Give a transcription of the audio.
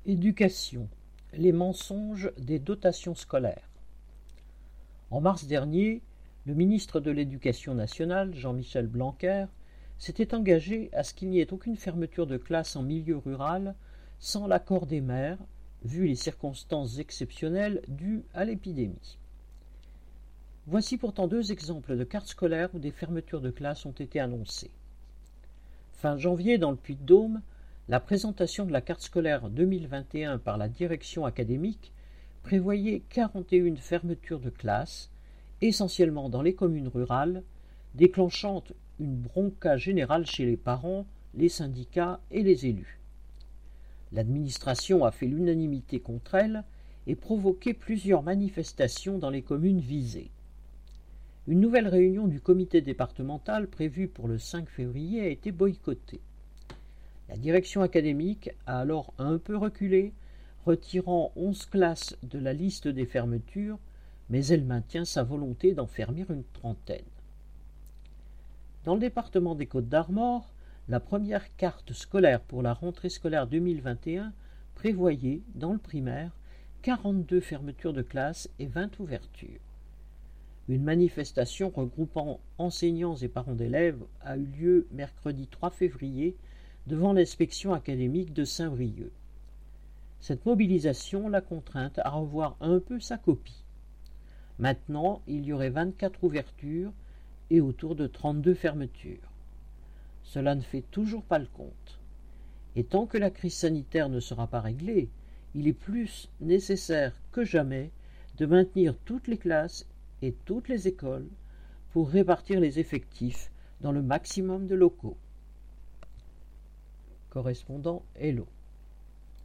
Éducation. Les mensonges des dotations scolaires. En mars dernier, le ministre de l'Éducation nationale, Jean-Michel Blanquer, s'était engagé à ce qu'il n'y ait aucune fermeture de classe en milieu rural sans l'accord des maires, vu les circonstances exceptionnelles dues à l'épidémie. Voici pourtant deux exemples de cartes scolaires où des fermetures de classes ont été annoncées. Fin janvier, dans le Puy-de-Dôme, la présentation de la carte scolaire 2021 par la direction académique prévoyait 41 fermetures de classes, essentiellement dans les communes rurales, déclenchant une bronca générale chez les parents, les syndicats et les élus. L'administration a fait l'unanimité contre elle et provoqué plusieurs manifestations dans les communes visées. Une nouvelle réunion du comité départemental prévue pour le 5 février a été boycottée. La direction académique a alors un peu reculé, retirant 11 classes de la liste des fermetures, mais elle maintient sa volonté d'en fermer une trentaine. Dans le département des Côtes-d'Armor, la première carte scolaire pour la rentrée scolaire 2021 prévoyait, dans le primaire, 42 fermetures de classes et 20 ouvertures. Une manifestation regroupant enseignants et parents d'élèves a eu lieu mercredi 3 février devant l'inspection académique de Saint-Brieuc. Cette mobilisation l'a contrainte à revoir un peu sa copie. Maintenant, il y aurait 24 ouvertures et autour de 32 fermetures. Cela ne fait toujours pas le compte. Et tant que la crise sanitaire ne sera pas réglée, il est plus nécessaire que jamais de maintenir toutes les classes et toutes les écoles pour répartir les effectifs dans le maximum de locaux. Correspondant Hello.